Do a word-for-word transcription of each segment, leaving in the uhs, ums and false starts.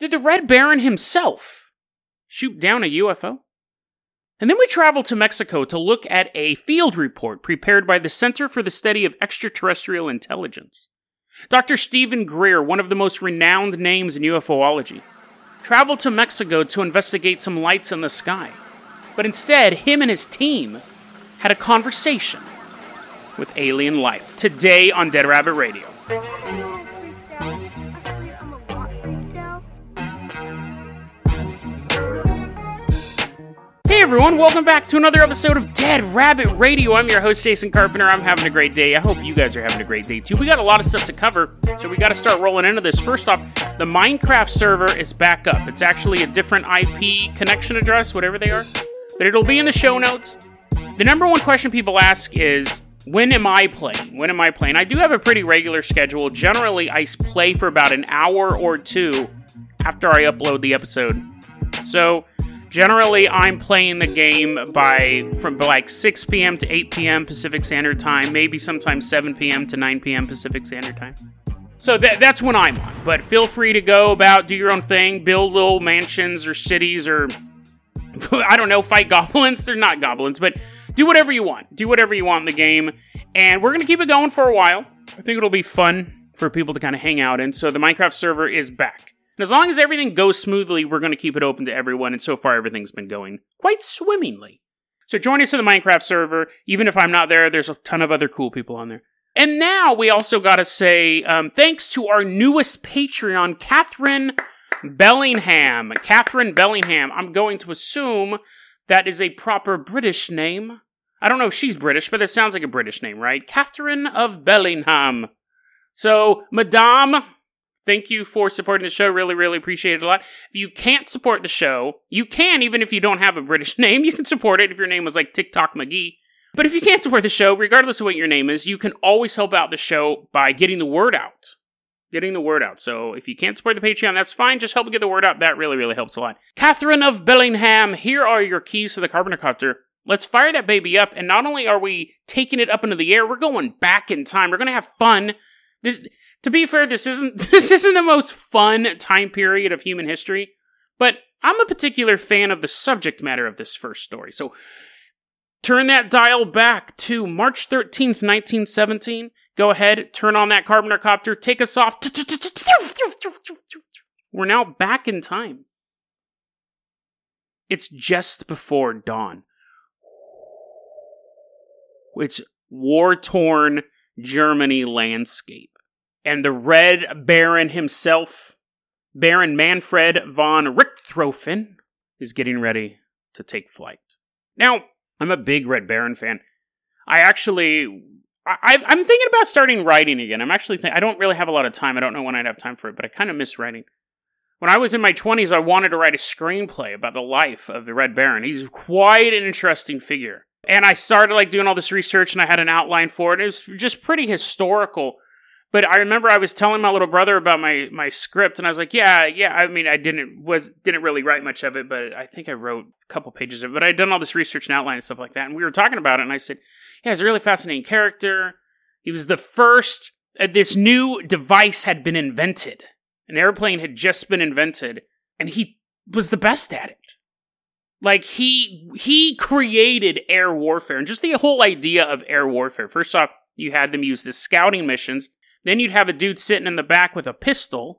Did the Red Baron himself shoot down a U F O? And then we travel to Mexico to look at a field report prepared by the Center for the Study of Extraterrestrial Intelligence. Doctor Stephen Greer, one of the most renowned names in UFOlogy, traveled to Mexico to investigate some lights in the sky. But instead, him and his team had a conversation with alien life. Today on Dead Rabbit Radio. Hey everyone, welcome back to another episode of Dead Rabbit Radio. I'm your host, Jason Carpenter. I'm having a great day. I hope you guys are having a great day too. We got a lot of stuff to cover, so we got to start rolling into this. First off, the Minecraft server is back up. It's actually a different I P connection address, whatever they are, but it'll be in the show notes. The number one question people ask is, when am I playing? When am I playing? I do have a pretty regular schedule. Generally, I play for about an hour or two after I upload the episode. So, generally, I'm playing the game by from like six p.m. to eight p.m. Pacific Standard Time, maybe sometimes seven p.m. to nine p.m. Pacific Standard Time. So that, that's when I'm on. But feel free to go about, do your own thing, build little mansions or cities or, I don't know, fight goblins. They're not goblins, but do whatever you want. Do whatever you want in the game. And we're going to keep it going for a while. I think it'll be fun for people to kind of hang out in. So the Minecraft server is back. And as long as everything goes smoothly, we're going to keep it open to everyone, and so far everything's been going quite swimmingly. So join us in the Minecraft server. Even if I'm not there, there's a ton of other cool people on there. And now we also got to say um, thanks to our newest Patreon, Catherine Bellingham. Catherine Bellingham. I'm going to assume that is a proper British name. I don't know if she's British, but it sounds like a British name, right? Catherine of Bellingham. So, Madame, thank you for supporting the show. Really, really appreciate it a lot. If you can't support the show, you can, even if you don't have a British name. You can support it if your name was like TikTok McGee. But if you can't support the show, regardless of what your name is, you can always help out the show by getting the word out. Getting the word out. So if you can't support the Patreon, that's fine. Just help get the word out. That really, really helps a lot. Catherine of Bellingham, here are your keys to the Carpenter Copter. Let's fire that baby up. And not only are we taking it up into the air, we're going back in time. We're going to have fun. This, To be fair, this isn't this isn't the most fun time period of human history, but I'm a particular fan of the subject matter of this first story. So turn that dial back to March thirteenth, nineteen seventeen. Go ahead, turn on that Carpenter Copter, take us off. We're now back in time. It's just before dawn. It's war-torn Germany landscape. And the Red Baron himself, Baron Manfred von Richthofen, is getting ready to take flight. Now, I'm a big Red Baron fan. I actually, I, I'm thinking about starting writing again. I'm actually, th- I don't really have a lot of time. I don't know when I'd have time for it, but I kind of miss writing. When I was in my twenties, I wanted to write a screenplay about the life of the Red Baron. He's quite an interesting figure. And I started like doing all this research, and I had an outline for it. It was just pretty historical. But I remember I was telling my little brother about my, my script, and I was like, yeah, yeah, I mean, I didn't was didn't really write much of it, but I think I wrote a couple pages of it. But I'd done all this research and outline and stuff like that, and we were talking about it, and I said, yeah, he's a really fascinating character. He was the first, uh, this new device had been invented. An airplane had just been invented, and he was the best at it. Like, he he created air warfare, and just the whole idea of air warfare. First off, you had them use the scouting missions. Then you'd have a dude sitting in the back with a pistol.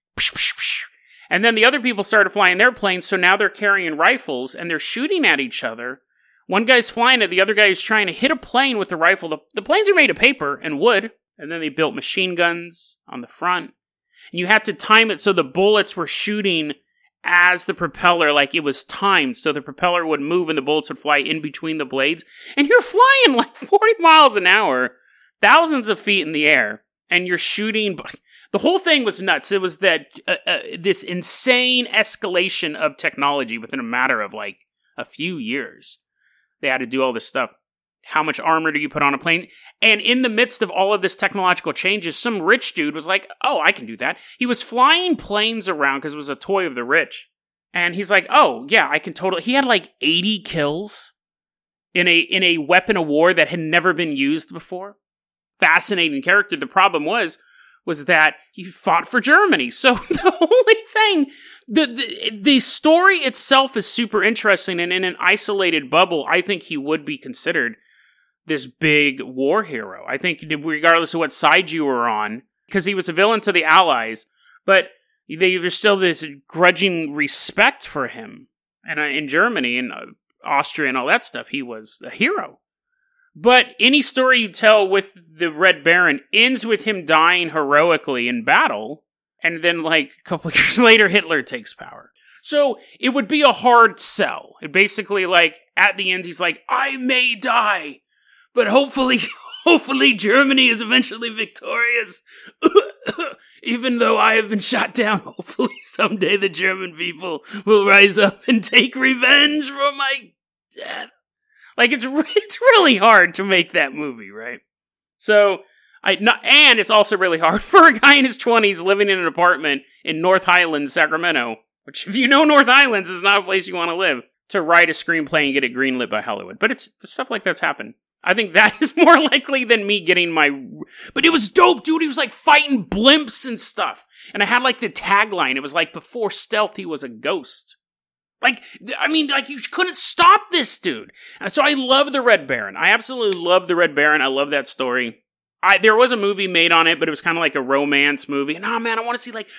And then the other people started flying their planes, so now they're carrying rifles, and they're shooting at each other. One guy's flying it, the other guy is trying to hit a plane with the rifle. The, the planes are made of paper and wood, and then they built machine guns on the front. And you had to time it so the bullets were shooting as the propeller, like it was timed, so the propeller would move and the bullets would fly in between the blades. And you're flying like forty miles an hour, thousands of feet in the air. And you're shooting. The whole thing was nuts. It was that uh, uh, this insane escalation of technology within a matter of like a few years. They had to do all this stuff. How much armor do you put on a plane? And in the midst of all of this technological changes, some rich dude was like, oh, I can do that. He was flying planes around because it was a toy of the rich. And he's like, oh, yeah, I can totally. He had like eighty kills in a in a weapon of war that had never been used before. Fascinating character. The problem was, was that he fought for Germany. So the only thing, the, the the story itself is super interesting, and in an isolated bubble, I think he would be considered this big war hero. I think regardless of what side you were on, because he was a villain to the Allies, but they, there's still this grudging respect for him. And uh, in Germany and uh, Austria and all that stuff, he was a hero. But any story you tell with the Red Baron ends with him dying heroically in battle, and then like a couple of years later, Hitler takes power. So it would be a hard sell. It basically, like, at the end, he's like, I may die, but hopefully, hopefully Germany is eventually victorious. Even though I have been shot down, hopefully someday the German people will rise up and take revenge for my death. Like, it's it's really hard to make that movie, right? So, I not, and it's also really hard for a guy in his twenties living in an apartment in North Highlands, Sacramento, which, if you know North Highlands, is not a place you want to live, to write a screenplay and get it greenlit by Hollywood. But it's stuff like that's happened. I think that is more likely than me getting my... But it was dope, dude. He was, like, fighting blimps and stuff. And I had, like, the tagline. It was, like, before stealth, he was a ghost. Like, I mean, like, you couldn't stop this dude. And so I love the Red Baron. I absolutely love the Red Baron. I love that story. I, there was a movie made on it, but it was kind of like a romance movie. And, oh, man, I want to see, like,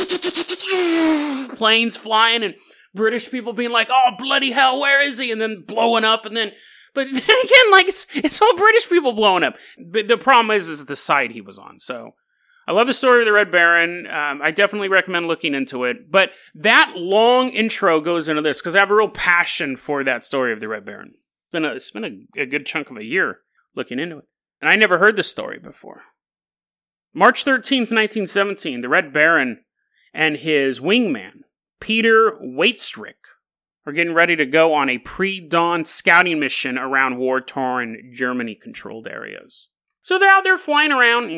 planes flying and British people being like, oh, bloody hell, where is he? And then blowing up and then... But then again, like, it's it's all British people blowing up. But the problem is, is the side he was on. So, I love the story of the Red Baron. Um, I definitely recommend looking into it. But that long intro goes into this, because I have a real passion for that story of the Red Baron. It's been, a, it's been a, a good chunk of a year looking into it. And I never heard this story before. March thirteenth, nineteen seventeen, the Red Baron and his wingman, Peter Waitstrick, are getting ready to go on a pre-dawn scouting mission around war-torn Germany-controlled areas. So they're out there flying around.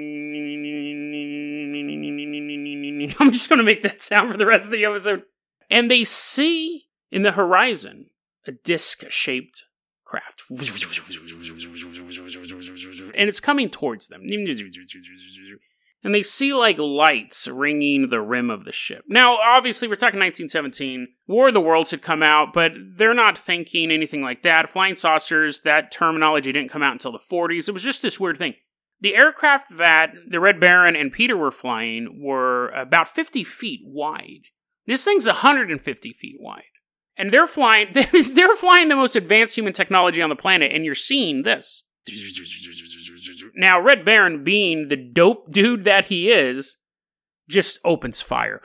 I'm just going to make that sound for the rest of the episode. And they see in the horizon a disc-shaped craft. And it's coming towards them. And they see, like, lights ringing the rim of the ship. Now, obviously, we're talking nineteen seventeen. War of the Worlds had come out, but they're not thinking anything like that. Flying saucers, that terminology didn't come out until the forties. It was just this weird thing. The aircraft that the Red Baron and Peter were flying were about fifty feet wide. This thing's one hundred fifty feet wide. And they're flying, they're flying the most advanced human technology on the planet, and you're seeing this. Now, Red Baron, being the dope dude that he is, just opens fire.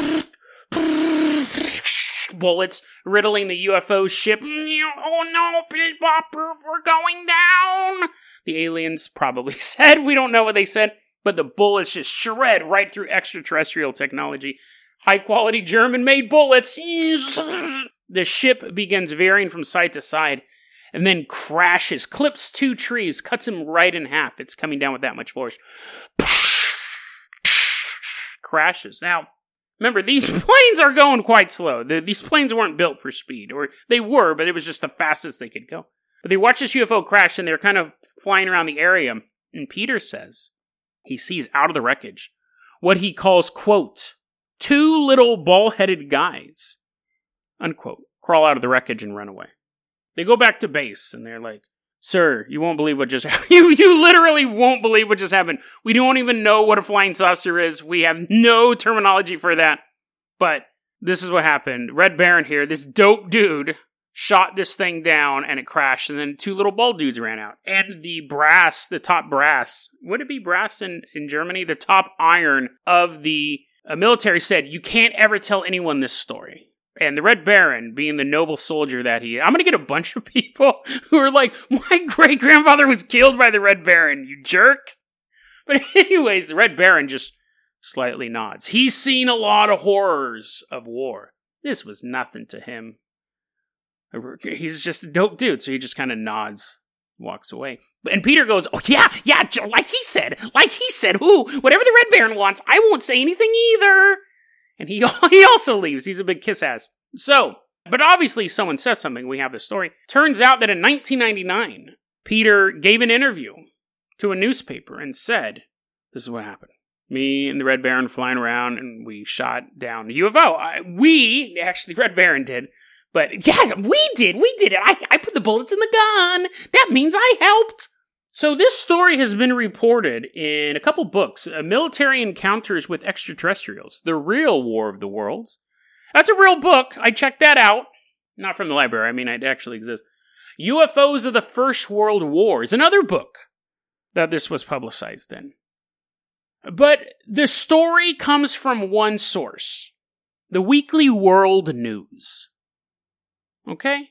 Bullets riddling the U F O ship. Oh no, Pete Bopper, we're going down. The aliens probably said, we don't know what they said, but the bullets just shred right through extraterrestrial technology. High quality German made bullets. The ship begins veering from side to side, and then crashes, clips two trees, cuts him right in half. It's coming down with that much force. Crashes. Now, remember, these planes are going quite slow. The, these planes weren't built for speed. Or they were, but it was just the fastest they could go. But they watch this U F O crash, and they're kind of flying around the area. And Peter says he sees out of the wreckage what he calls, quote, two little ball-headed guys, unquote, crawl out of the wreckage and run away. They go back to base, and they're like, sir, you won't believe what just happened. you, you literally won't believe what just happened. We don't even know what a flying saucer is. We have no terminology for that. But this is what happened. Red Baron here, this dope dude, shot this thing down, and it crashed, and then two little bald dudes ran out. And the brass, the top brass, would it be brass in, in Germany? The top iron of the uh, military said, you can't ever tell anyone this story. And the Red Baron, being the noble soldier that he is, I'm going to get a bunch of people who are like, my great-grandfather was killed by the Red Baron, you jerk. But anyways, the Red Baron just slightly nods. He's seen a lot of horrors of war. This was nothing to him. He's just a dope dude, so he just kind of nods, walks away. And Peter goes, oh yeah, yeah, like he said, like he said, ooh, whatever the Red Baron wants, I won't say anything either. And he he also leaves. He's a big kiss-ass. So, but obviously someone said something. We have this story. Turns out that in nineteen ninety-nine, Peter gave an interview to a newspaper and said, this is what happened. Me and the Red Baron flying around, and we shot down the U F O. I, we, actually, Red Baron did. But, yeah, we did. We did it. I, I put the bullets in the gun. That means I helped. So this story has been reported in a couple books. Uh, Military Encounters with Extraterrestrials. The Real War of the Worlds. That's a real book. I checked that out. Not from the library. I mean, it actually exists. U F Os of the First World War is another book that this was publicized in. But the story comes from one source. The Weekly World News. Okay?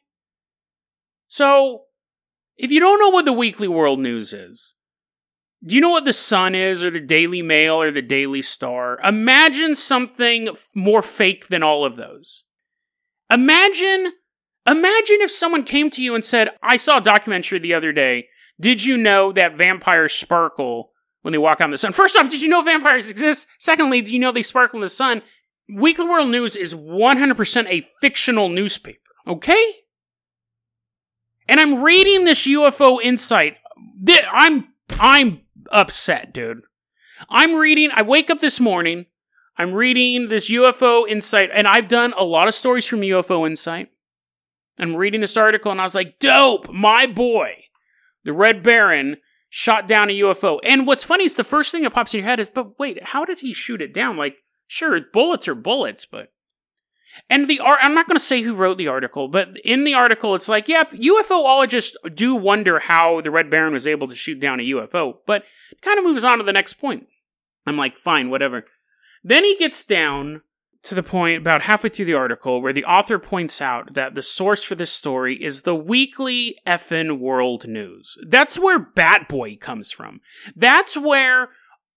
So, if you don't know what the Weekly World News is, do you know what the Sun is, or the Daily Mail, or the Daily Star? Imagine something more fake than all of those. Imagine, imagine if someone came to you and said, I saw a documentary the other day. Did you know that vampires sparkle when they walk out in the sun? First off, did you know vampires exist? Secondly, do you know they sparkle in the sun? Weekly World News is one hundred percent a fictional newspaper, okay? And I'm reading this U F O Insight. I'm, I'm upset, dude. I'm reading, I wake up this morning, I'm reading this U F O Insight, and I've done a lot of stories from U F O Insight. I'm reading this article, and I was like, dope, my boy, the Red Baron, shot down a U F O. And what's funny is the first thing that pops in your head is, but wait, how did he shoot it down? Like, sure, bullets are bullets, but... And the art, I'm not going to say who wrote the article, but in the article, it's like, yeah, UFOologists do wonder how the Red Baron was able to shoot down a U F O, but it kind of moves on to the next point. I'm like, fine, whatever. Then he gets down to the point about halfway through the article where the author points out that the source for this story is the Weekly Effin' World News. That's where Bat Boy comes from. That's where...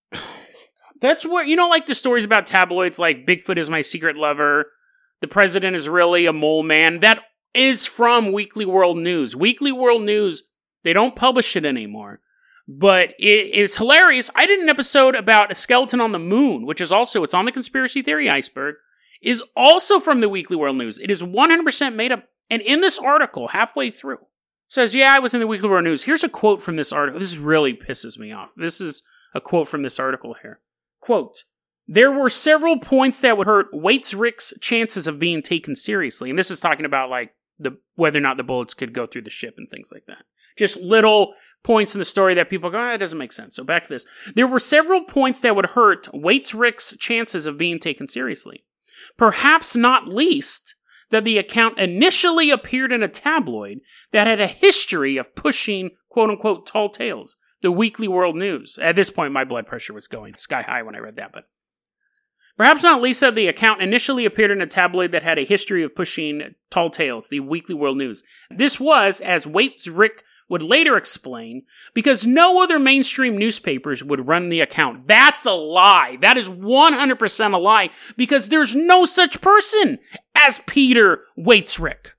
That's where, you know, like the stories about tabloids like Bigfoot is my secret lover, the president is really a mole man. That is from Weekly World News. Weekly World News, they don't publish it anymore. But it, it's hilarious. I did an episode about a skeleton on the moon, which is also, it's on the conspiracy theory iceberg, is also from the Weekly World News. It is one hundred percent made up. And in this article, halfway through, says, yeah, I was in the Weekly World News. Here's a quote from this article. This really pisses me off. This is a quote from this article here. Quote, there were several points that would hurt Waits-Rick's chances of being taken seriously. And this is talking about, like, the whether or not the bullets could go through the ship and things like that. Just little points in the story that people go, oh, that doesn't make sense. So back to this. There were several points that would hurt Waits-Rick's chances of being taken seriously. Perhaps not least that the account initially appeared in a tabloid that had a history of pushing, quote-unquote, tall tales. The Weekly World News. At this point, my blood pressure was going sky high when I read that, but... Perhaps not least that the account initially appeared in a tabloid that had a history of pushing tall tales, the Weekly World News. This was, as Waits-Rick would later explain, because no other mainstream newspapers would run the account. That's a lie. That is one hundred percent a lie, because there's no such person as Peter Waits-Rick.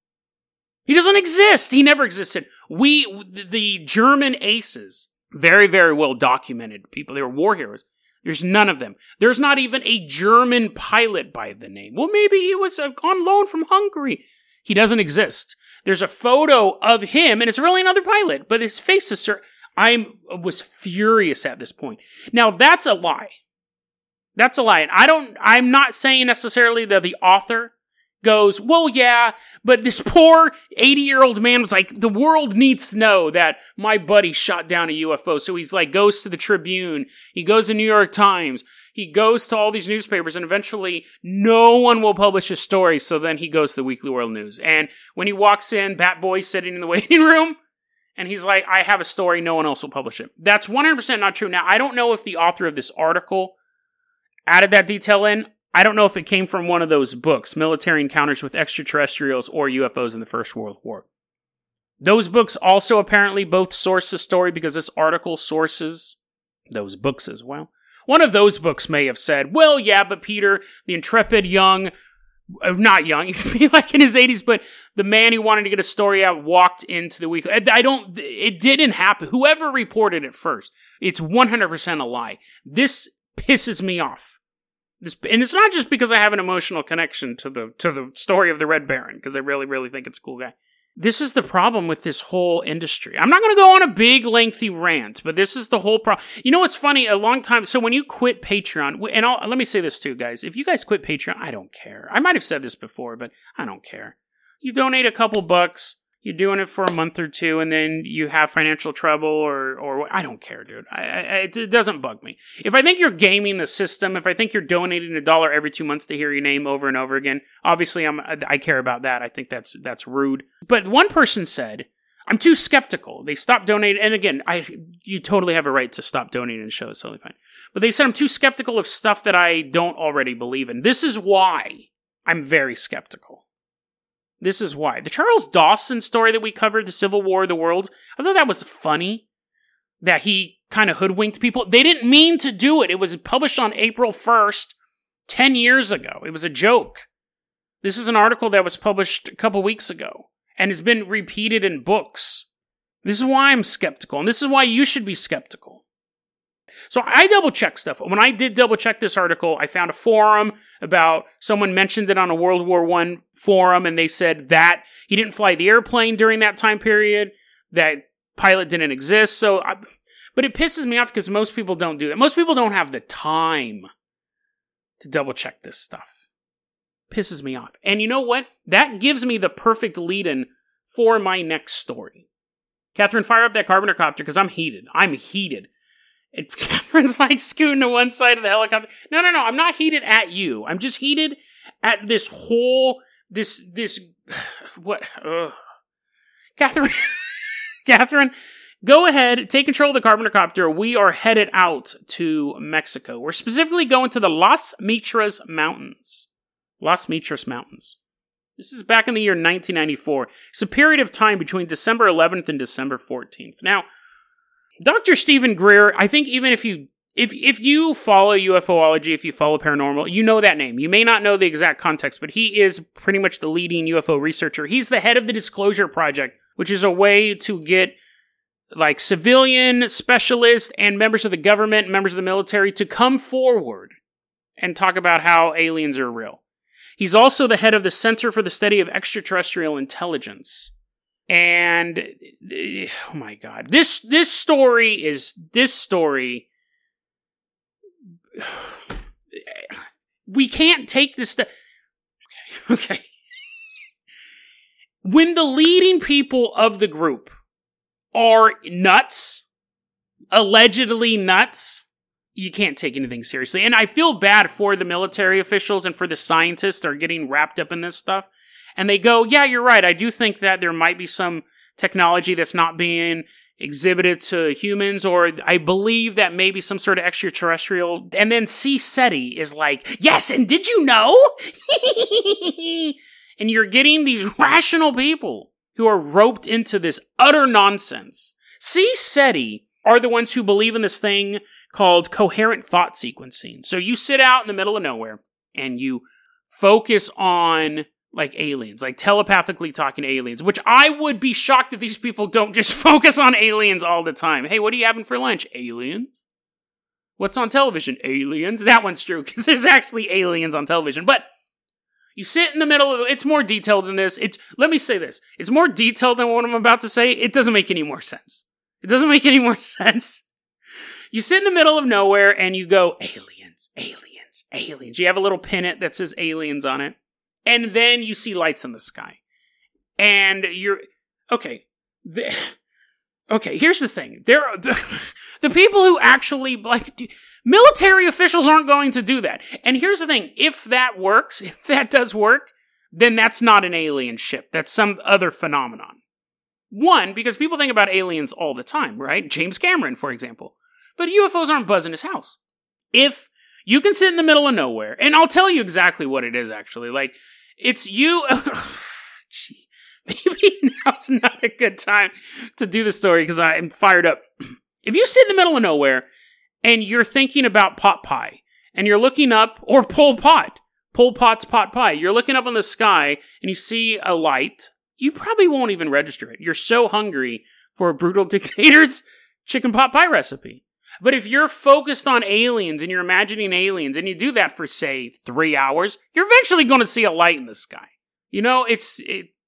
He doesn't exist. He never existed. We, the German aces, very, very well documented people. They were war heroes. There's none of them. There's not even a German pilot by the name. Well, maybe he was on loan from Hungary. He doesn't exist. There's a photo of him, and it's really another pilot, but his face is... Sir- I was furious at this point. Now, that's a lie. That's a lie. And I don't... I'm not saying necessarily that the author goes, well, yeah, but this poor eighty-year-old man was like, the world needs to know that my buddy shot down a U F O. So he's like, goes to the Tribune, he goes to New York Times, he goes to all these newspapers, and eventually no one will publish his story, so then he goes to the Weekly World News. And when he walks in, Bat Boy's sitting in the waiting room, and he's like, I have a story, no one else will publish it. That's one hundred percent not true. Now, I don't know if the author of this article added that detail in. I don't know if it came from one of those books, Military Encounters with Extraterrestrials or U F Os in the First World War. Those books also apparently both source the story because this article sources those books as well. One of those books may have said, well, yeah, but Peter, the intrepid young, not young, he could be like in his eighties, but the man who wanted to get a story out walked into the weekly. I don't, it didn't happen. Whoever reported it first, it's one hundred percent a lie. This pisses me off. This, and it's not just because I have an emotional connection to the to the story of the Red Baron, because I really, really think it's a cool guy. This is the problem with this whole industry. I'm not going to go on a big, lengthy rant, but this is the whole problem. You know what's funny? A long time, so when you quit Patreon, and I'll, let me say this too, guys. If you guys quit Patreon, I don't care. I might have said this before, but I don't care. You donate a couple bucks, you're doing it for a month or two, and then you have financial trouble, or, or I don't care, dude. I, I, it doesn't bug me. If I think you're gaming the system, if I think you're donating a dollar every two months to hear your name over and over again, obviously I'm, I care about that. I think that's that's rude. But one person said, I'm too skeptical. They stopped donating, and again, I you totally have a right to stop donating to shows, totally fine. But they said I'm too skeptical of stuff that I don't already believe in. This is why I'm very skeptical. This is why. The Charles Dawson story that we covered, the Civil War of the Worlds, I thought that was funny, that he kind of hoodwinked people. They didn't mean to do it. It was published on April first, ten years ago. It was a joke. This is an article that was published a couple weeks ago, and it's been repeated in books. This is why I'm skeptical, and this is why you should be skeptical. So I double-check stuff. When I did double-check this article, I found a forum about, someone mentioned it on a World War One forum, and they said that he didn't fly the airplane during that time period, that pilot didn't exist. So, I, but it pisses me off because most people don't do that. Most people don't have the time to double-check this stuff. Pisses me off. And you know what? That gives me the perfect lead-in for my next story. Catherine, fire up that Carpenter copter because I'm heated. I'm heated. And Catherine's like scooting to one side of the helicopter. No, no, no. I'm not heated at you. I'm just heated at this whole, this, this, what, ugh. Catherine, Catherine, go ahead, take control of the Carpenter copter. We are headed out to Mexico. We're specifically going to the Las Mitras Mountains. Las Mitras Mountains. This is back in the year nineteen ninety-four. It's a period of time between December eleventh and December fourteenth. Now, Doctor Stephen Greer, I think even if you if if you follow UFOlogy, if you follow paranormal, you know that name. You may not know the exact context, but he is pretty much the leading U F O researcher. He's the head of the Disclosure Project, which is a way to get like civilian specialists and members of the government, members of the military to come forward and talk about how aliens are real. He's also the head of the Center for the Study of Extraterrestrial Intelligence. And, oh my god, this, this story is, this story, we can't take this stuff, okay, okay. When the leading people of the group are nuts, allegedly nuts, you can't take anything seriously. And I feel bad for the military officials and for the scientists that are getting wrapped up in this stuff. And they go, yeah, you're right. I do think that there might be some technology that's not being exhibited to humans, or I believe that maybe some sort of extraterrestrial. And then C. SETI is like, yes, and did you know? And you're getting these rational people who are roped into this utter nonsense. C. SETI are the ones who believe in this thing called coherent thought sequencing. So you sit out in the middle of nowhere and you focus on like aliens, like telepathically talking to aliens, which I would be shocked if these people don't just focus on aliens all the time. Hey, what are you having for lunch? Aliens? What's on television? Aliens? That one's true, because there's actually aliens on television. But you sit in the middle of it. It's more detailed than this. It's, let me say this. It's more detailed than what I'm about to say. It doesn't make any more sense. It doesn't make any more sense. You sit in the middle of nowhere and you go, aliens, aliens, aliens. You have a little pennant that says aliens on it. And then you see lights in the sky. And you're, okay. The, okay, here's the thing. There are, the, the people who actually, like, military officials aren't going to do that. And here's the thing. If that works, if that does work, then that's not an alien ship. That's some other phenomenon. One, because people think about aliens all the time, right? James Cameron, for example. But U F Os aren't buzzing his house. If you can sit in the middle of nowhere, and I'll tell you exactly what it is, actually. Like, it's you... Gee, maybe now's not a good time to do the story, because I'm fired up. If you sit in the middle of nowhere, and you're thinking about pot pie, and you're looking up, or Pol Pot, Pol Pot's pot pie, you're looking up in the sky, and you see a light, you probably won't even register it. You're so hungry for a brutal dictator's chicken pot pie recipe. But if you're focused on aliens and you're imagining aliens and you do that for, say, three hours, you're eventually going to see a light in the sky. You know, it's, it,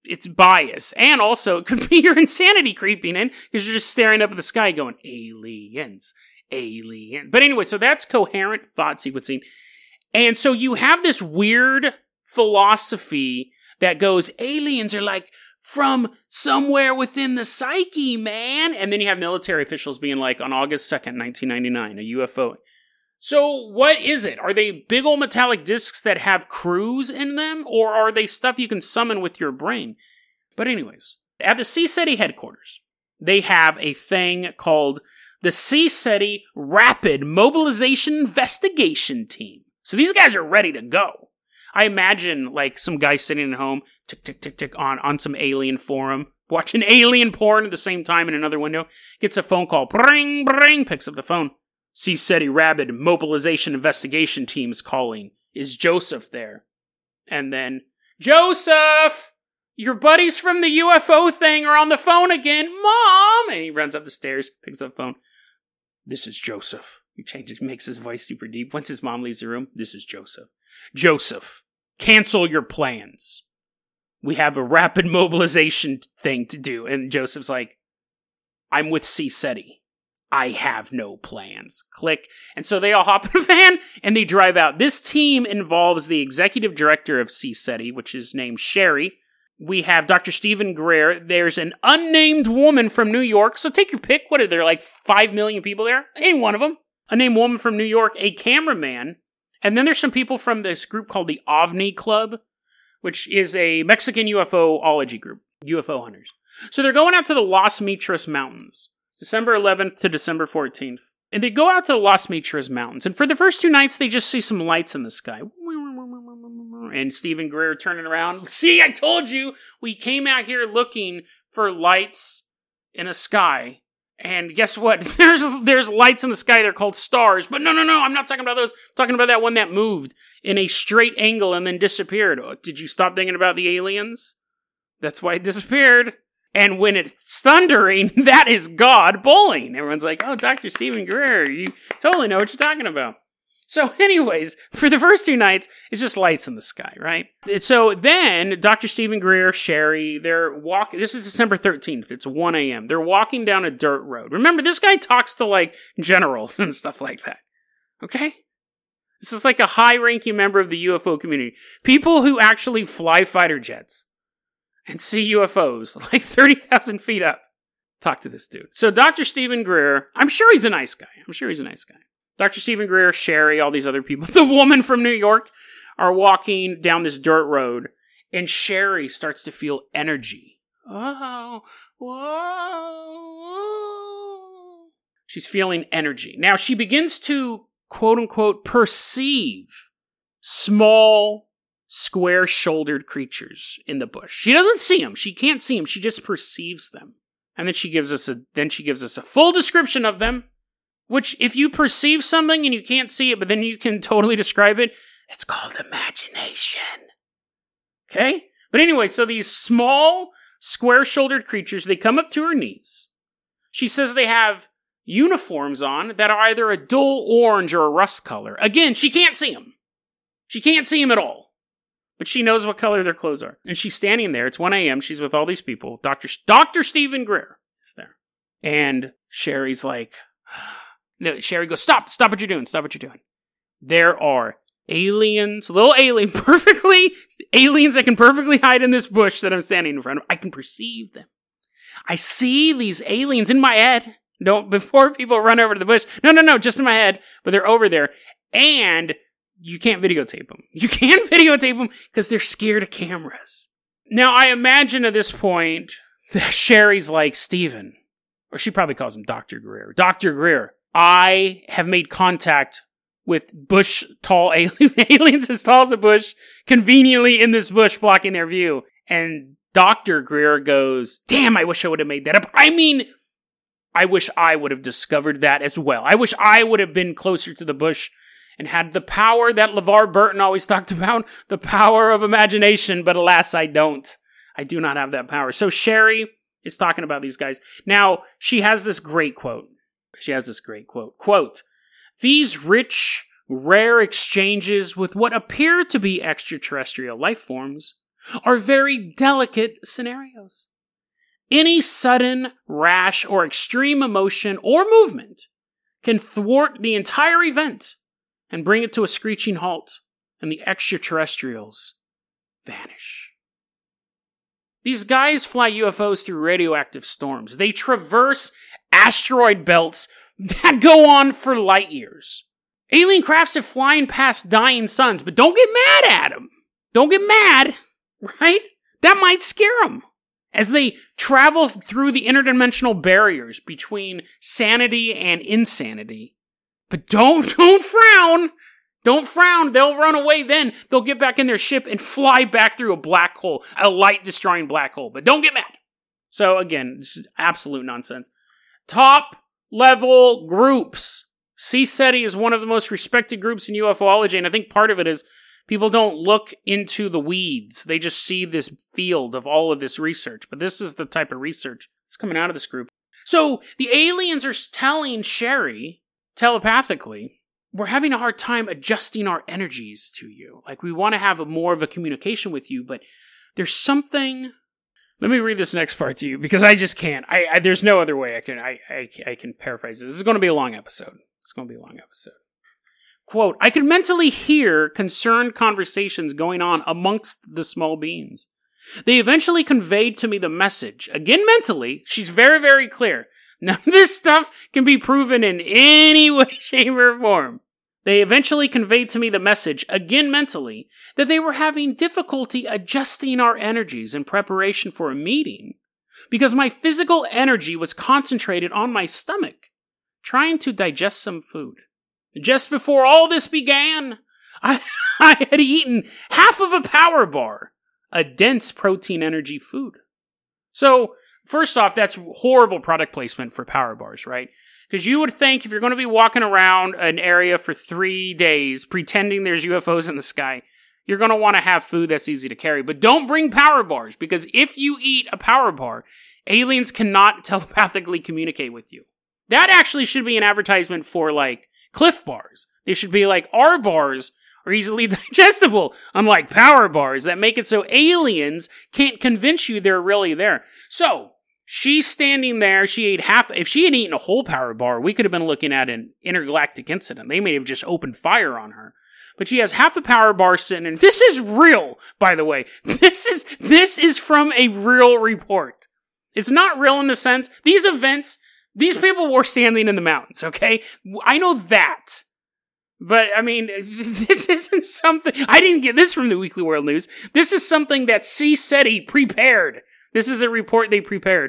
it's bias. And also, it could be your insanity creeping in because you're just staring up at the sky going, aliens, alien. But anyway, so that's coherent thought sequencing. And so you have this weird philosophy that goes, aliens are like from somewhere within the psyche, man. And then you have military officials being like, on August second, nineteen ninety-nine, a U F O. So what is it? Are they big old metallic discs that have crews in them? Or are they stuff you can summon with your brain? But anyways, at the CSETI headquarters, they have a thing called the CSETI Rapid Mobilization Investigation Team. So these guys are ready to go. I imagine, like, some guy sitting at home, tick, tick, tick, tick, on, on some alien forum, watching alien porn at the same time in another window, gets a phone call, bring, bring, picks up the phone. CSETI Rapid Mobilization Investigation Team is calling. Is Joseph there? And then, Joseph! Your buddies from the U F O thing are on the phone again, Mom! And he runs up the stairs, picks up the phone. This is Joseph. He changes, makes his voice super deep. Once his mom leaves the room, this is Joseph. Joseph, cancel your plans. We have a rapid mobilization thing to do. And Joseph's like, I'm with CSETI. I have no plans. Click. And so they all hop in the van and they drive out. This team involves the executive director of CSETI, which is named Sherry. We have Doctor Stephen Greer. There's an unnamed woman from New York. So take your pick. What are there, like five million people there? Ain't one of them. A named woman from New York, a cameraman. And then there's some people from this group called the OVNI Club, which is a Mexican U F O-ology group, U F O hunters. So they're going out to the Las Mitras Mountains, December eleventh to December fourteenth. And they go out to the Las Mitras Mountains. And for the first two nights, they just see some lights in the sky. And Stephen Greer turning around. See, I told you, we came out here looking for lights in a sky. And guess what? There's there's lights in the sky. They're called stars. But no, no, no. I'm not talking about those. I'm talking about that one that moved in a straight angle and then disappeared. Oh, did you stop thinking about the aliens? That's why it disappeared. And when it's thundering, that is God bowling. Everyone's like, oh, Doctor Stephen Greer, you totally know what you're talking about. So anyways, for the first two nights, it's just lights in the sky, right? So then, Doctor Stephen Greer, Sherry, they're walking, this is December thirteenth, it's one a.m. They're walking down a dirt road. Remember, this guy talks to, like, generals and stuff like that, okay? This is like a high-ranking member of the U F O community. People who actually fly fighter jets and see U F Os, like thirty thousand feet up. Talk to this dude. So Doctor Stephen Greer, I'm sure he's a nice guy. I'm sure he's a nice guy. Doctor Stephen Greer, Sherry, all these other people, the woman from New York, are walking down this dirt road, and Sherry starts to feel energy. Oh, whoa. She's feeling energy. Now, she begins to, quote-unquote, perceive small, square-shouldered creatures in the bush. She doesn't see them. She can't see them. She just perceives them. And then she gives us a, then she gives us a full description of them. Which, if you perceive something and you can't see it, but then you can totally describe it, it's called imagination. Okay? But anyway, so these small, square-shouldered creatures, they come up to her knees. She says they have uniforms on that are either a dull orange or a rust color. Again, she can't see them. She can't see them at all. But she knows what color their clothes are. And she's standing there. It's one a.m. She's with all these people. Doctor Doctor Stephen Greer is there. And Sherry's like... No, Sherry goes, stop, stop what you're doing, stop what you're doing. There are aliens, little alien, perfectly, aliens that can perfectly hide in this bush that I'm standing in front of. I can perceive them. I see these aliens in my head. Don't, before people run over to the bush. No, no, no, just in my head, but they're over there. And you can't videotape them. You can't videotape them because they're scared of cameras. Now, I imagine at this point that Sherry's like, Stephen, or she probably calls him Doctor Greer. Doctor Greer. I have made contact with bush tall alien, aliens as tall as a bush, conveniently in this bush blocking their view. And Doctor Greer goes, damn, I wish I would have made that up. I mean, I wish I would have discovered that as well. I wish I would have been closer to the bush and had the power that LeVar Burton always talked about, the power of imagination, but alas, I don't. I do not have that power. So Sherry is talking about these guys. Now, she has this great quote. She has this great quote. Quote, these rich, rare exchanges with what appear to be extraterrestrial life forms are very delicate scenarios. Any sudden, rash, or extreme emotion or movement can thwart the entire event and bring it to a screeching halt, and the extraterrestrials vanish. These guys fly U F Os through radioactive storms. They traverse asteroid belts that go on for light years. Alien crafts have flying past dying suns, but don't get mad at them. Don't get mad, right? That might scare them. As they travel through the interdimensional barriers between sanity and insanity. But don't, don't frown. Don't frown. They'll run away then. They'll get back in their ship and fly back through a black hole, a light-destroying black hole. But don't get mad. So again, this is absolute nonsense. Top-level groups. CSETI is one of the most respected groups in UFOlogy, and I think part of it is people don't look into the weeds. They just see this field of all of this research. But this is the type of research that's coming out of this group. So the aliens are telling Sherry telepathically, we're having a hard time adjusting our energies to you. Like, we want to have a more of a communication with you, but there's something... Let me read this next part to you, because I just can't. I, I There's no other way I can I, I, I can paraphrase this. This is going to be a long episode. It's going to be a long episode. Quote, I could mentally hear concerned conversations going on amongst the small beings. They eventually conveyed to me the message. Again, mentally, she's very, very clear. None of this stuff can be proven in any way, shape, or form. They eventually conveyed to me the message, again mentally, that they were having difficulty adjusting our energies in preparation for a meeting, because my physical energy was concentrated on my stomach, trying to digest some food. Just before all this began, I, I had eaten half of a power bar, a dense protein energy food. So, first off, that's horrible product placement for power bars, right? Because you would think if you're going to be walking around an area for three days pretending there's U F Os in the sky, you're going to want to have food that's easy to carry. But don't bring power bars, because if you eat a power bar, aliens cannot telepathically communicate with you. That actually should be an advertisement for, like, Cliff bars. They should be like, our bars are easily digestible, unlike power bars that make it so aliens can't convince you they're really there. So, she's standing there, she ate half, if she had eaten a whole power bar, we could have been looking at an intergalactic incident. They may have just opened fire on her. But she has half a power bar sitting in, this is real, by the way. This is, this is from a real report. It's not real in the sense, these events, these people were standing in the mountains, okay? I know that. But, I mean, this isn't something... I didn't get this from the Weekly World News. This is something that CSETI prepared. This is a report they prepared.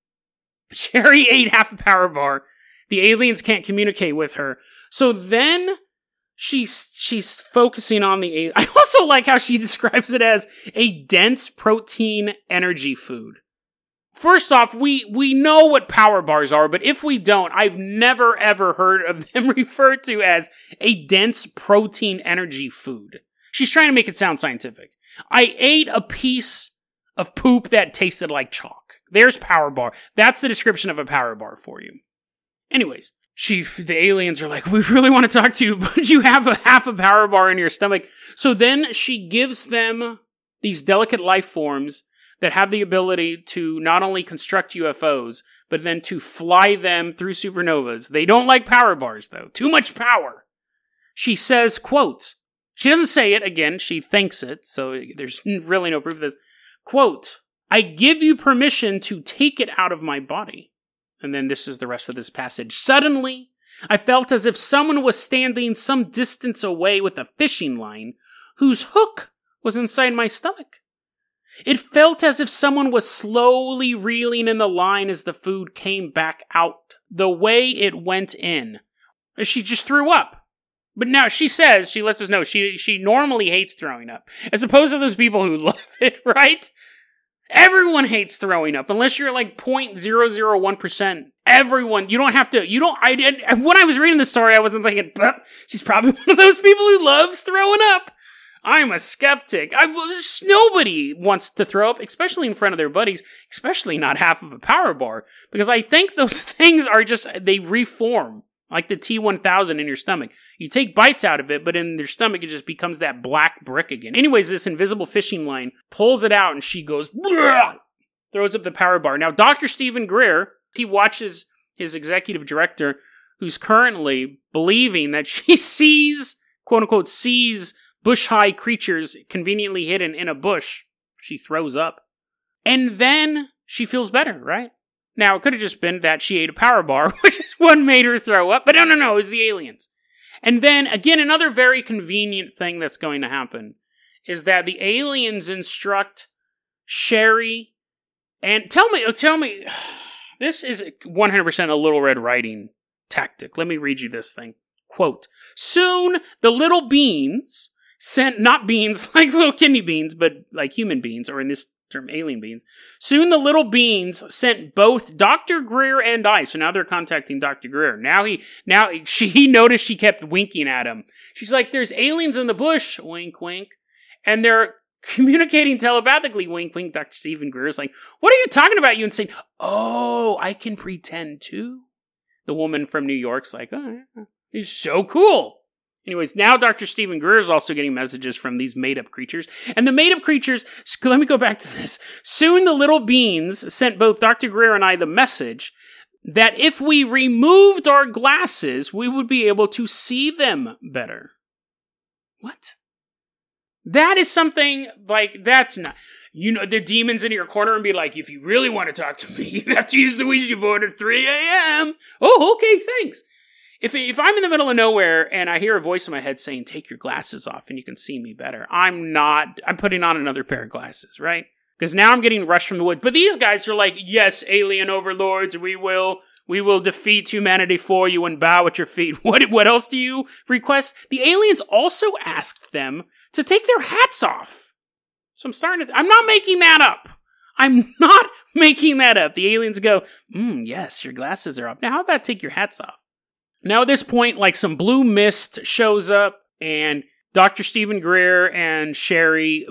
Sherry ate half a power bar. The aliens can't communicate with her. So then she's she's focusing on the... I also like how she describes it as a dense protein energy food. First off, we, we know what power bars are, but if we don't, I've never ever heard of them referred to as a dense protein energy food. She's trying to make it sound scientific. I ate a piece of poop that tasted like chalk. There's power bar. That's the description of a power bar for you. Anyways, she, the aliens are like, we really want to talk to you, but you have a half a power bar in your stomach. So then she gives them these delicate life forms that have the ability to not only construct U F Os, but then to fly them through supernovas. They don't like power bars, though. Too much power. She says, quote, she doesn't say it, again, she thinks it, so there's really no proof of this. Quote, I give you permission to take it out of my body. And then this is the rest of this passage. Suddenly, I felt as if someone was standing some distance away with a fishing line whose hook was inside my stomach. It felt as if someone was slowly reeling in the line as the food came back out, the way it went in. She just threw up. But now, she says, she lets us know, she she normally hates throwing up. As opposed to those people who love it, right? Everyone hates throwing up, unless you're like zero point zero zero one percent. Everyone, you don't have to, you don't, I didn't, when I was reading the story, I wasn't thinking, she's probably one of those people who loves throwing up. I'm a skeptic. I, nobody wants to throw up, especially in front of their buddies, especially not half of a power bar, because I think those things are just, they reform. Like the T one thousand in your stomach. You take bites out of it, but in your stomach it just becomes that black brick again. Anyways, this invisible fishing line pulls it out and she goes, bleh, throws up the power bar. Now, Doctor Stephen Greer, he watches his executive director, who's currently believing that she sees, quote unquote, sees bush high creatures conveniently hidden in a bush. She throws up. And then she feels better, right? Now, it could have just been that she ate a power bar, which is what made her throw up. But no, no, no, it was the aliens. And then, again, another very convenient thing that's going to happen is that the aliens instruct Sherry and tell me, tell me, this is one hundred percent a Little Red Riding tactic. Let me read you this thing. Quote, soon the little beans sent, not beans like little kidney beans, but like human beans, or in this term, alien beings. Soon the little beans sent both Doctor Greer and I. So now they're contacting Doctor Greer. Now he, now she, he noticed she kept winking at him. She's like, there's aliens in the bush, wink, wink. And they're communicating telepathically, wink, wink. Doctor Stephen Greer's like, what are you talking about? You insane. Oh, I can pretend too. The woman from New York's like, oh, he's so cool. Anyways, now Doctor Stephen Greer is also getting messages from these made-up creatures. And the made-up creatures, let me go back to this. Soon the little beings sent both Doctor Greer and I the message that if we removed our glasses, we would be able to see them better. What? That is something, like, that's not... You know, the demons in your corner and be like, if you really want to talk to me, you have to use the Ouija board at three a.m. Oh, okay, thanks. If if I'm in the middle of nowhere and I hear a voice in my head saying, take your glasses off and you can see me better, I'm not, I'm putting on another pair of glasses, right? Because now I'm getting rushed from the woods. But these guys are like, yes, alien overlords, we will, we will defeat humanity for you and bow at your feet. What, what else do you request? The aliens also asked them to take their hats off. So I'm starting to, I'm not making that up. I'm not making that up. The aliens go, mm, yes, your glasses are off. Now how about take your hats off? Now at this point, like some blue mist shows up and Doctor Stephen Greer and Sherry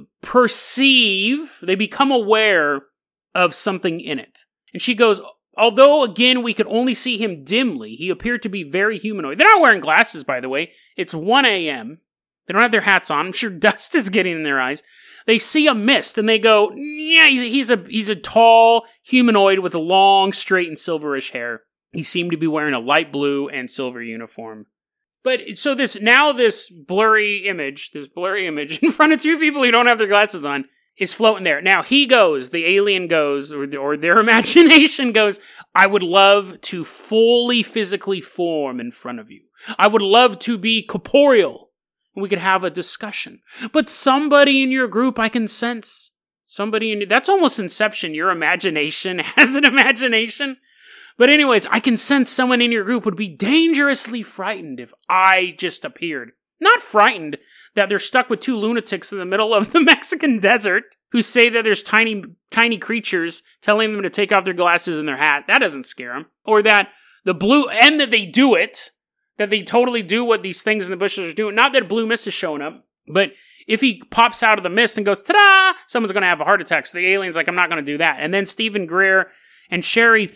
perceive, they become aware of something in it. And she goes, although again, we could only see him dimly, he appeared to be very humanoid. They're not wearing glasses, by the way. It's one a.m. They don't have their hats on. I'm sure dust is getting in their eyes. They see a mist and they go, yeah, he's, he's a he's a tall humanoid with a long, straight, and silverish hair. He seemed to be wearing a light blue and silver uniform. But so this now this blurry image, this blurry image in front of two people who don't have their glasses on is floating there. Now he goes, the alien goes, or, or their imagination goes, I would love to fully physically form in front of you. I would love to be corporeal. We could have a discussion. But somebody in your group, I can sense. Somebody in... That's almost Inception. Your imagination has an imagination. But anyways, I can sense someone in your group would be dangerously frightened if I just appeared. Not frightened that they're stuck with two lunatics in the middle of the Mexican desert who say that there's tiny, tiny creatures telling them to take off their glasses and their hat. That doesn't scare them. Or that the blue... And that they do it... That they totally do what these things in the bushes are doing. Not that blue mist is showing up, but if he pops out of the mist and goes, ta-da, someone's going to have a heart attack. So the alien's like, I'm not going to do that. And then Stephen Greer and Sherry,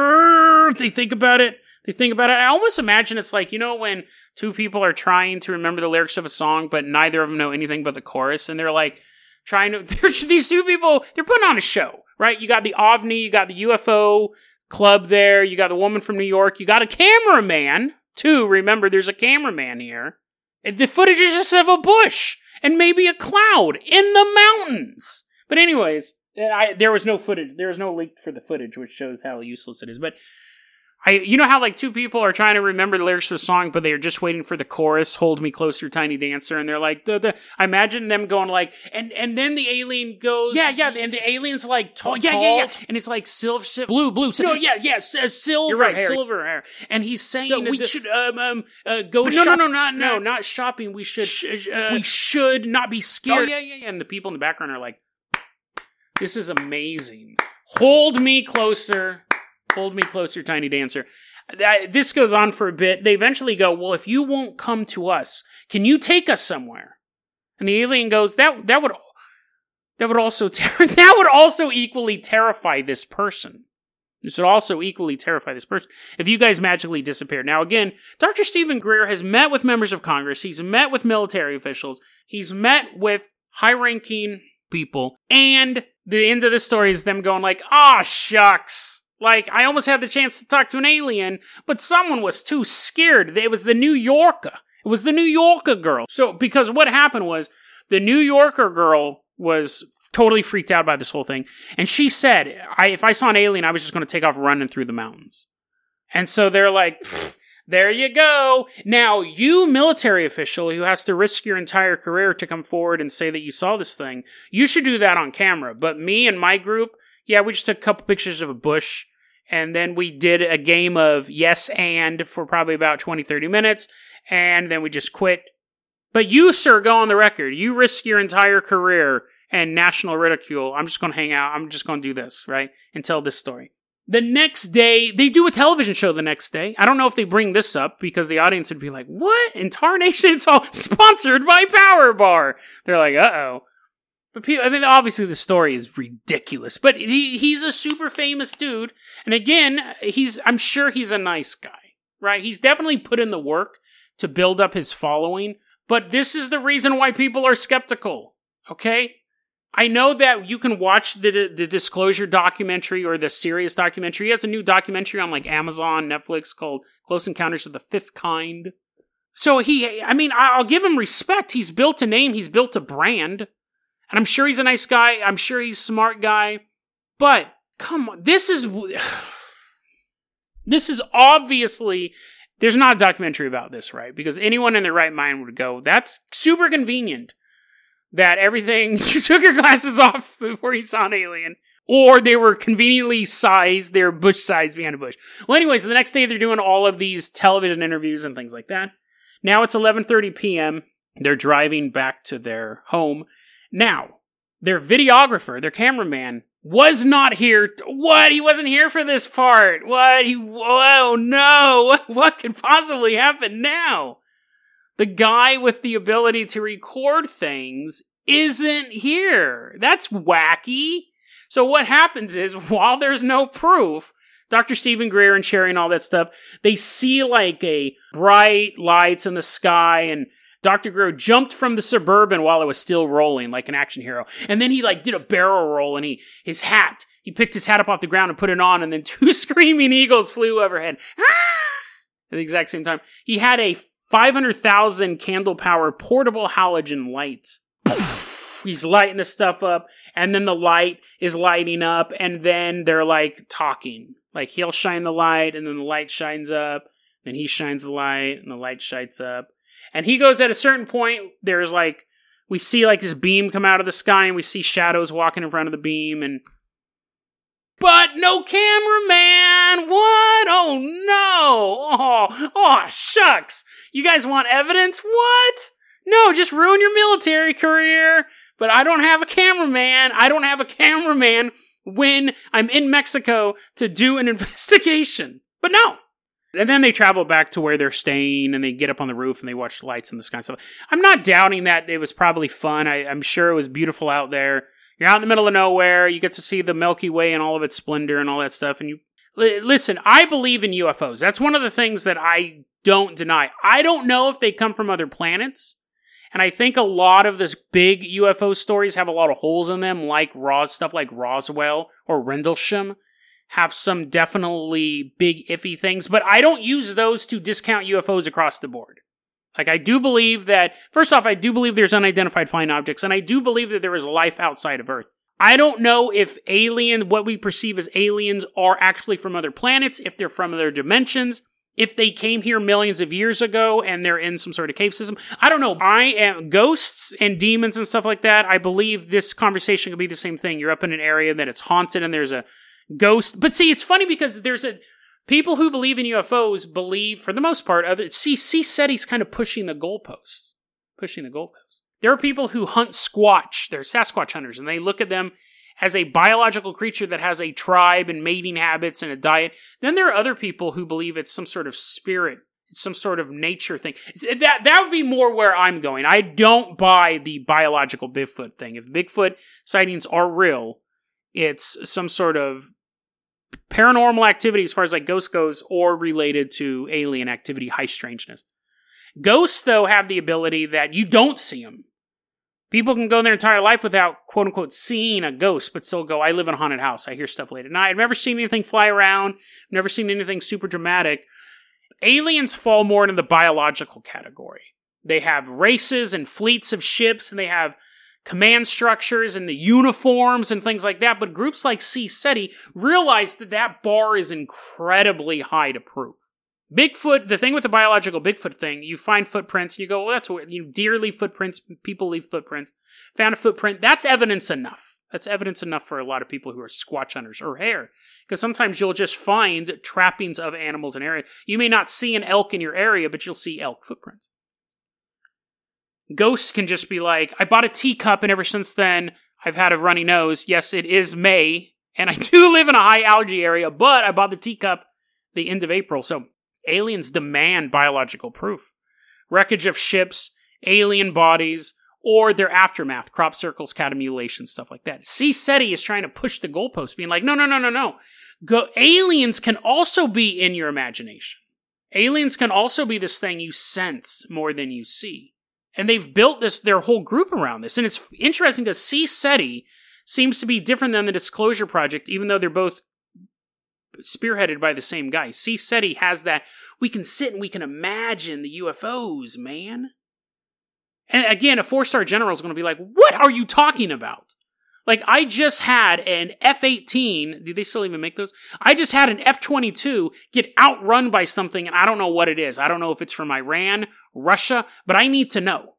they think about it. They think about it. I almost imagine it's like, you know, when two people are trying to remember the lyrics of a song, but neither of them know anything but the chorus. And they're like, trying to, these two people, they're putting on a show, right? You got the OVNI, you got the U F O club there, you got the woman from New York, you got a cameraman. Two, remember, there's a cameraman here. The footage is just of a bush and maybe a cloud in the mountains. But anyways, I, there was no footage. There was no leak for the footage, which shows how useless it is. But I, you know how like two people are trying to remember the lyrics of a song, but they're just waiting for the chorus, "Hold Me Closer, Tiny Dancer," and they're like, duh, duh. I imagine them going like, and and then the alien goes, yeah, yeah, and the alien's like tall, yeah, yeah, yeah, and it's like silver, blue, blue, no, yeah, yeah, silver, You're right, hair. silver hair, and he's saying so we the, should um um uh, go, no, shop- no, no, no, not no, not shopping. We should, sh- uh, we should not be scared. Oh yeah, yeah, yeah, and the people in the background are like, this is amazing. Hold me closer. Hold me closer, Tiny Dancer. That, this goes on for a bit. They eventually go, well, if you won't come to us, can you take us somewhere? And the alien goes, that that would that would also ter- that would also equally terrify this person. This would also equally terrify this person if you guys magically disappeared. Now, again, Doctor Stephen Greer has met with members of Congress. He's met with military officials. He's met with high-ranking people. And the end of the story is them going like, ah, shucks. Like, I almost had the chance to talk to an alien, but someone was too scared. It was the New Yorker. It was the New Yorker girl. So, because what happened was, the New Yorker girl was totally freaked out by this whole thing. And she said, I, if I saw an alien, I was just going to take off running through the mountains. And so they're like, there you go. Now, you military official who has to risk your entire career to come forward and say that you saw this thing, you should do that on camera. But me and my group, yeah, we just took a couple pictures of a bush. And then we did a game of yes and for probably about twenty, thirty minutes. And then we just quit. But you, sir, go on the record. You risk your entire career and national ridicule. I'm just going to hang out. I'm just going to do this, right? And tell this story. The next day, they do a television show the next day. I don't know if they bring this up because the audience would be like, what? In Tarnation? It's all sponsored by Power Bar. They're like, uh-oh. But people, I mean, obviously the story is ridiculous. But he, he's a super famous dude. And again, he's I'm sure he's a nice guy, right? He's definitely put in the work to build up his following. But this is the reason why people are skeptical, okay? I know that you can watch the the Disclosure documentary or the Sirius documentary. He has a new documentary on like Amazon, Netflix called Close Encounters of the Fifth Kind. So he, I mean, I'll give him respect. He's built a name. He's built a brand. And I'm sure he's a nice guy. I'm sure he's a smart guy. But, come on, this is... This is obviously... There's not a documentary about this, right? Because anyone in their right mind would go, that's super convenient that everything, you took your glasses off before you saw an alien. Or they were conveniently sized, they were bush sized behind a bush. Well, anyways, the next day they're doing all of these television interviews and things like that. Now it's eleven thirty p.m. They're driving back to their home. Now, their videographer, their cameraman, was not here. To, what? He wasn't here for this part. What? He, whoa, no. What could possibly happen now? The guy with the ability to record things isn't here. That's wacky. So what happens is, while there's no proof, Doctor Stephen Greer and sharing all that stuff, they see like a bright lights in the sky, and Doctor Greer jumped from the Suburban while it was still rolling, like an action hero. And then he like did a barrel roll, and he his hat, he picked his hat up off the ground and put it on, and then two screaming eagles flew overhead. Ah! At the exact same time. He had a five hundred thousand candle power portable halogen light. He's lighting the stuff up, and then the light is lighting up, and then they're like talking. Like he'll shine the light, and then the light shines up, then he shines the light, and the light shines up. And he goes at a certain point, there's like, we see like this beam come out of the sky, and we see shadows walking in front of the beam, and... But no cameraman! What? Oh no! Oh, oh, shucks! You guys want evidence? What? No, just ruin your military career. But I don't have a cameraman. I don't have a cameraman when I'm in Mexico to do an investigation. But no. And then they travel back to where they're staying, and they get up on the roof, and they watch the lights in the sky and stuff. I'm not doubting that it was probably fun. I, I'm sure it was beautiful out there. You're out in the middle of nowhere. You get to see the Milky Way and all of its splendor and all that stuff. And you l- listen, I believe in U F Os. That's one of the things that I don't deny. I don't know if they come from other planets. And I think a lot of this big U F O stories have a lot of holes in them, like Ros- stuff like Roswell or Rendlesham have some definitely big iffy things. But I don't use those to discount U F Os across the board. Like, I do believe that, first off, I do believe there's unidentified flying objects, and I do believe that there is life outside of Earth. I don't know if aliens, what we perceive as aliens, are actually from other planets, if they're from other dimensions, if they came here millions of years ago and they're in some sort of cave system. I don't know. I am ghosts and demons and stuff like that. I believe this conversation could be the same thing. You're up in an area that it's haunted and there's a ghost. But see, it's funny because there's a... People who believe in U F Os believe, for the most part, other see, see SETI's kind of pushing the goalposts. Pushing the goalposts. There are people who hunt Squatch. They're Sasquatch hunters, and they look at them as a biological creature that has a tribe and mating habits and a diet. Then there are other people who believe it's some sort of spirit. It's some sort of nature thing. That, that would be more where I'm going. I don't buy the biological Bigfoot thing. If Bigfoot sightings are real, it's some sort of paranormal activity as far as like ghost goes, or related to alien activity, high strangeness. Ghosts, though, have the ability that you don't see them. People can go their entire life without, quote unquote, seeing a ghost, but still go, I live in a haunted house. I hear stuff late at night. I've never seen anything fly around. Never seen anything super dramatic. Aliens fall more into the biological category. They have races and fleets of ships, and they have command structures and the uniforms and things like that. But groups like Sea SETI realize that that bar is incredibly high to prove. Bigfoot, the thing with the biological Bigfoot thing, you find footprints and you go, well, that's what, you know, deer leave footprints, people leave footprints. Found a footprint. That's evidence enough. That's evidence enough for a lot of people who are squatch hunters or hare. Because sometimes you'll just find trappings of animals in area. You may not see an elk in your area, but you'll see elk footprints. Ghosts can just be like, I bought a teacup and ever since then I've had a runny nose. Yes, it is May and I do live in a high allergy area, but I bought the teacup the end of April. So aliens demand biological proof. Wreckage of ships, alien bodies, or their aftermath, crop circles, catamulations, stuff like that. Sea SETI is trying to push the goalpost, being like, no, no, no, no, no. Go- aliens can also be in your imagination. Aliens can also be this thing you sense more than you see. And they've built this, their whole group around this. And it's interesting because Sea SETI seems to be different than the Disclosure Project, even though they're both spearheaded by the same guy. Sea SETI has that, we can sit and we can imagine the U F Os, man. And again, a four-star general is going to be like, what are you talking about? Like, I just had an F eighteen, do they still even make those? I just had an F twenty-two get outrun by something, and I don't know what it is. I don't know if it's from Iran, Russia, but I need to know.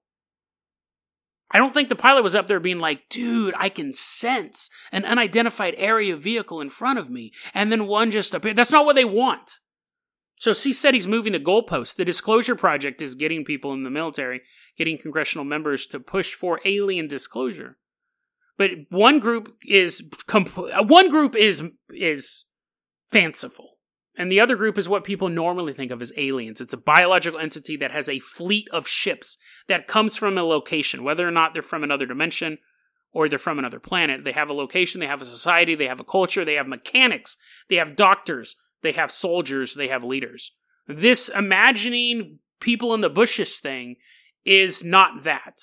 I don't think the pilot was up there being like, dude, I can sense an unidentified area vehicle in front of me, and then one just appeared. That's not what they want. So Sea SETI's moving the goalpost. The Disclosure Project is getting people in the military, getting congressional members to push for alien disclosure. But one group is comp- one group is is fanciful, and the other group is what people normally think of as aliens. It's a biological entity that has a fleet of ships that comes from a location, whether or not they're from another dimension or they're from another planet. They have a location, they have a society, they have a culture, they have mechanics, they have doctors, they have soldiers, they have leaders. This imagining people in the bushes thing is not that.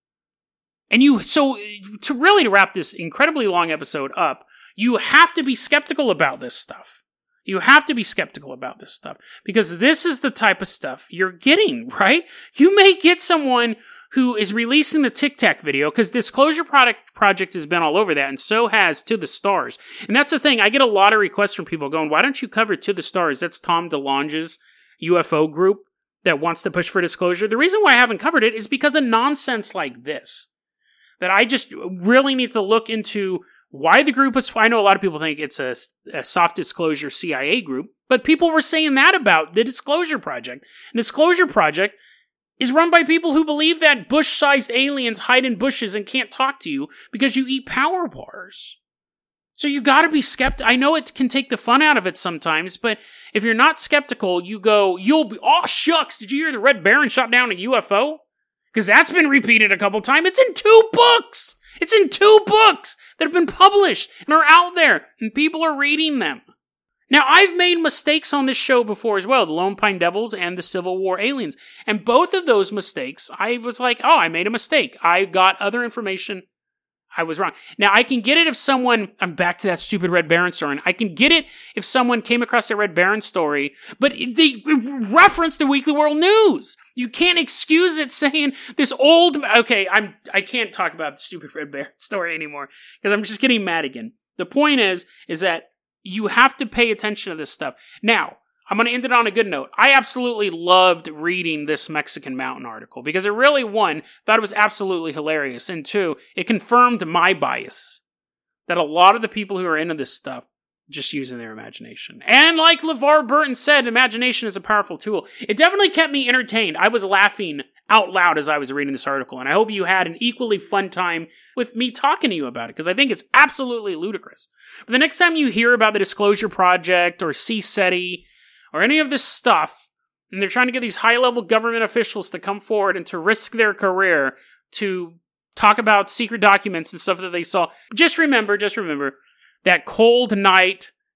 And you, so to really wrap this incredibly long episode up, you have to be skeptical about this stuff. You have to be skeptical about this stuff because this is the type of stuff you're getting, right? You may get someone who is releasing the Tic Tac video because Disclosure Product Project has been all over that, and so has To the Stars. And that's the thing. I get a lot of requests from people going, why don't you cover To the Stars? That's Tom DeLonge's U F O group that wants to push for disclosure. The reason why I haven't covered it is because of nonsense like this. That I just really need to look into why the group was. I know a lot of people think it's a, a soft disclosure C I A group, but people were saying that about the Disclosure Project. And Disclosure Project is run by people who believe that bush-sized aliens hide in bushes and can't talk to you because you eat power bars. So you gotta be skeptical. I know it can take the fun out of it sometimes, but if you're not skeptical, you go, you'll be, oh shucks, did you hear the Red Baron shot down a U F O? Because that's been repeated a couple times. It's in two books! It's in two books that have been published and are out there, and people are reading them. Now, I've made mistakes on this show before as well, the Lone Pine Devils and the Civil War Aliens. And both of those mistakes, I was like, oh, I made a mistake. I got other information. I was wrong. Now, I can get it if someone, I'm back to that stupid Red Baron story, and I can get it if someone came across that Red Baron story, but they reference the Weekly World News. You can't excuse it saying this old, okay, I'm, I can't talk about the stupid Red Baron story anymore, because I'm just getting mad again. The point is, is that you have to pay attention to this stuff. Now, I'm going to end it on a good note. I absolutely loved reading this Mexican Mountain article because it really, one, thought it was absolutely hilarious, and two, it confirmed my bias that a lot of the people who are into this stuff just using their imagination. And like LeVar Burton said, imagination is a powerful tool. It definitely kept me entertained. I was laughing out loud as I was reading this article, and I hope you had an equally fun time with me talking to you about it, because I think it's absolutely ludicrous. But the next time you hear about the Disclosure Project or Sea SETI or any of this stuff, and they're trying to get these high-level government officials to come forward and to risk their career to talk about secret documents and stuff that they saw, just remember, just remember that cold night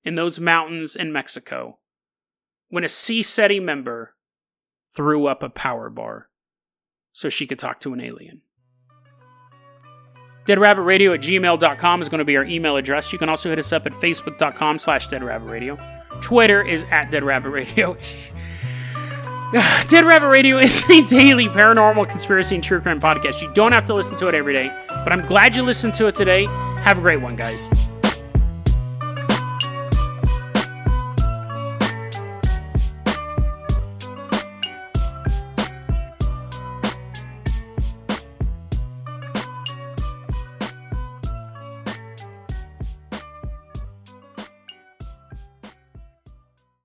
in those mountains in Mexico when a C SETI member threw up a power bar so she could talk to an alien. deadrabbitradio at gmail dot com is going to be our email address. You can also hit us up at facebook.com slash deadrabbitradio. Twitter is at deadrabbitradio. Dead Rabbit Radio is a daily paranormal conspiracy and true crime podcast. You don't have to listen to it every day, but I'm glad you listened to it today. Have a great one, guys.